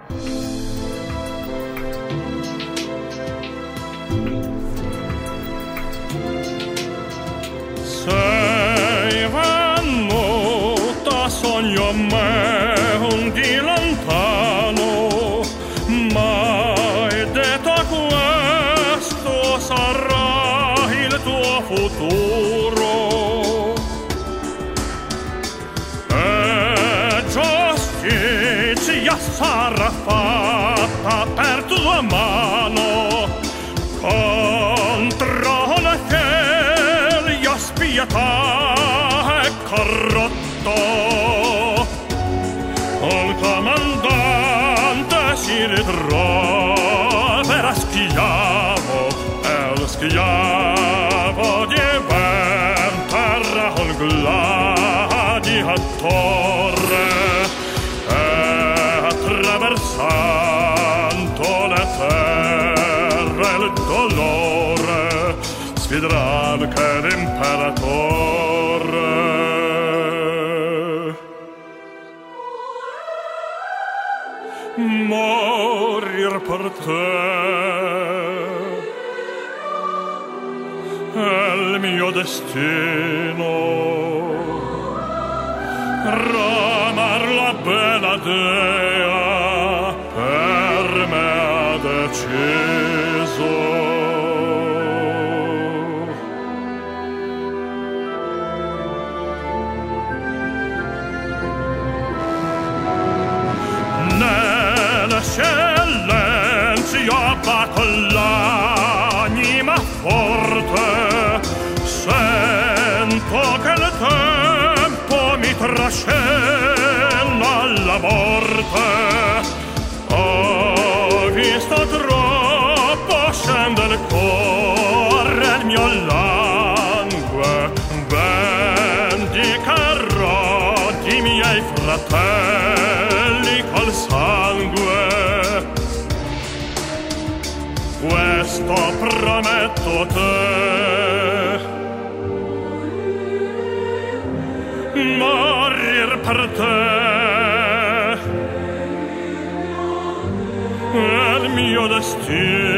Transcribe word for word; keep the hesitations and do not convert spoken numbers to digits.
Sei venuta, sogno a me un di lontano, mai detto questo sarà il tuo futuro. E giustizia sarà fatta per tua mano contro le che gli spietà e corrotto. Il comandante si ritroverà schiavo e lo schiavo diventerà un gladiatore e attraversando le terre il dolore sfiderà anche l'imperatore. Morir per te è il mio destino, ramar la bella dea per me ha deciso. Silenzio va con l'anima forte, sento che il tempo mi trascina alla morte. Ho visto troppo scendere il cuore, il mio langue, vendicherò di miei fratelli col sangue. Questo prometto a te, morir per te è il mio destino.